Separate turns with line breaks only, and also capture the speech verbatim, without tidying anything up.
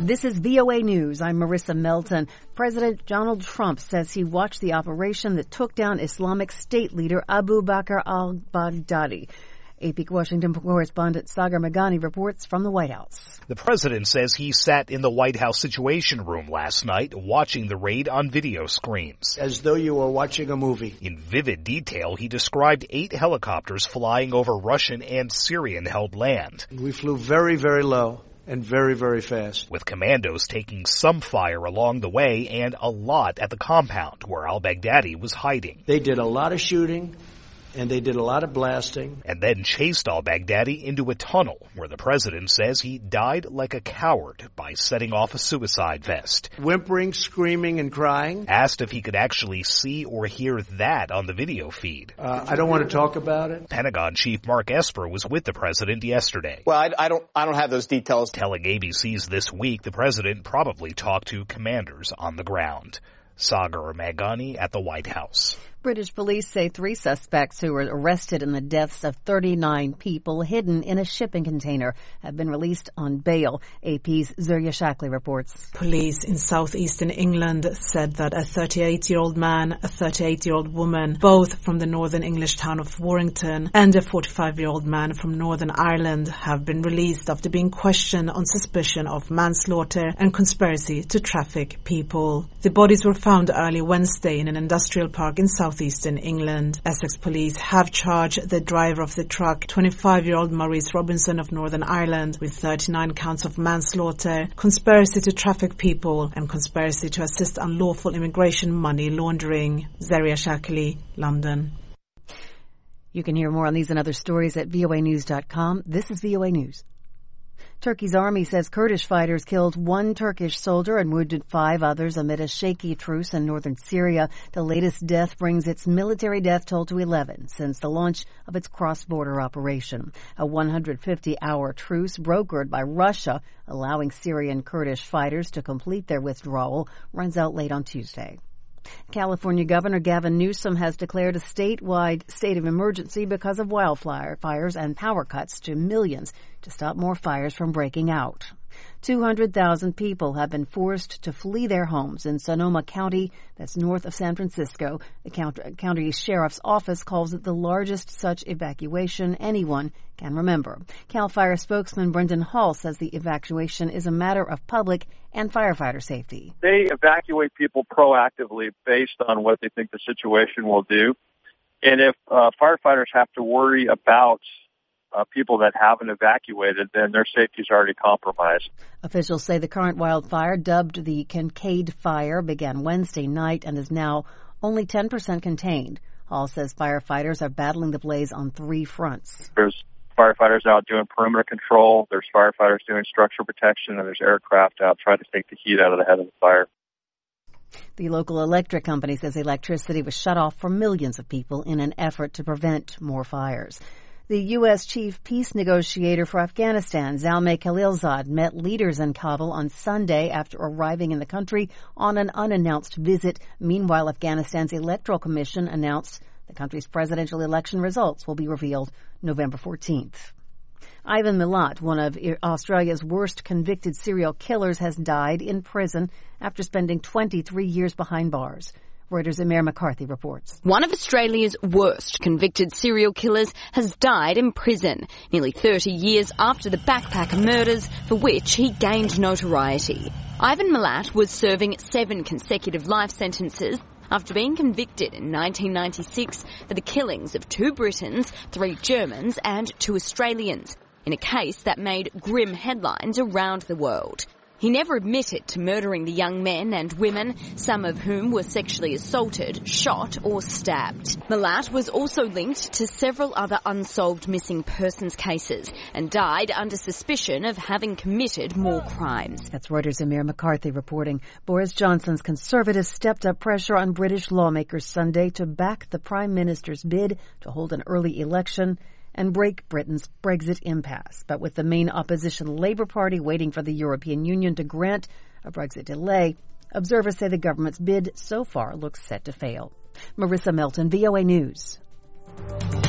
This is V O A News. I'm Marissa Melton. President Donald Trump says he watched the operation that took down Islamic State leader Abu Bakr al-Baghdadi. A P Washington correspondent Sagar Meghani reports from the White House.
The president says he sat in the White House Situation Room last night watching the raid on video screens.
As though you were watching a movie.
In vivid detail, he described eight helicopters flying over Russian and Syrian-held land.
We flew very, very low and very, very fast.
With commandos taking some fire along the way and a lot at the compound where al-Baghdadi was hiding.
They did a lot of shooting. And they did a lot of blasting.
And then chased al-Baghdadi into a tunnel where the president says he died like a coward by setting off a suicide vest.
Whimpering, screaming, and crying.
Asked if he could actually see or hear that on the video feed.
Uh, I don't want to talk about it.
Pentagon Chief Mark Esper was with the president yesterday.
Well, I, I don't I don't have those details.
Telling A B C's This Week the president probably talked to commanders on the ground. Sagar Meghani at the White House.
British police say three suspects who were arrested in the deaths of thirty-nine people hidden in a shipping container have been released on bail. A P's Zurya Shackley reports.
Police in southeastern England said that a thirty-eight-year-old man, a thirty-eight-year-old woman, both from the northern English town of Warrington, and a forty-five-year-old man from Northern Ireland have been released after being questioned on suspicion of manslaughter and conspiracy to traffic people. The bodies were found early Wednesday in an industrial park in South Southeastern England. Essex police have charged the driver of the truck, twenty-five-year-old Maurice Robinson of Northern Ireland, with thirty-nine counts of manslaughter, conspiracy to traffic people, and conspiracy to assist unlawful immigration money laundering. Zaria Shackley, London.
You can hear more on these and other stories at V O A news dot com. This is V O A News. Turkey's army says Kurdish fighters killed one Turkish soldier and wounded five others amid a shaky truce in northern Syria. The latest death brings its military death toll to eleven since the launch of its cross-border operation. A one hundred fifty hour truce brokered by Russia, allowing Syrian Kurdish fighters to complete their withdrawal, runs out late on Tuesday. California Governor Gavin Newsom has declared a statewide state of emergency because of wildfires and power cuts to millions to stop more fires from breaking out. two hundred thousand people have been forced to flee their homes in Sonoma County, that's north of San Francisco. The county sheriff's office calls it the largest such evacuation anyone can remember. CAL FIRE spokesman Brendan Hall says the evacuation is a matter of public and firefighter safety.
They evacuate people proactively based on what they think the situation will do. And if uh, firefighters have to worry about Uh, people that haven't evacuated, then their safety is already compromised.
Officials say the current wildfire, dubbed the Kincaid Fire, began Wednesday night and is now only ten percent contained. Hall says firefighters are battling the blaze on three fronts.
There's firefighters out doing perimeter control, there's firefighters doing structure protection, and there's aircraft out trying to take the heat out of the head of the fire.
The local electric company says electricity was shut off for millions of people in an effort to prevent more fires. The U S chief peace negotiator for Afghanistan, Zalmay Khalilzad, met leaders in Kabul on Sunday after arriving in the country on an unannounced visit. Meanwhile, Afghanistan's Electoral Commission announced the country's presidential election results will be revealed November fourteenth. Ivan Milat, one of Australia's worst convicted serial killers, has died in prison after spending twenty-three years behind bars. Reuters' Amir McCarthy reports.
One of Australia's worst convicted serial killers has died in prison, nearly thirty years after the backpacker murders for which he gained notoriety. Ivan Milat was serving seven consecutive life sentences after being convicted in nineteen ninety-six for the killings of two Britons, three Germans and two Australians, in a case that made grim headlines around the world. He never admitted to murdering the young men and women, some of whom were sexually assaulted, shot or stabbed. Milat was also linked to several other unsolved missing persons cases and died under suspicion of having committed more crimes.
That's Reuters' Amir McCarthy reporting. Boris Johnson's Conservatives stepped up pressure on British lawmakers Sunday to back the Prime Minister's bid to hold an early election and break Britain's Brexit impasse. But with the main opposition Labour Party waiting for the European Union to grant a Brexit delay, observers say the government's bid so far looks set to fail. Marissa Melton, V O A News.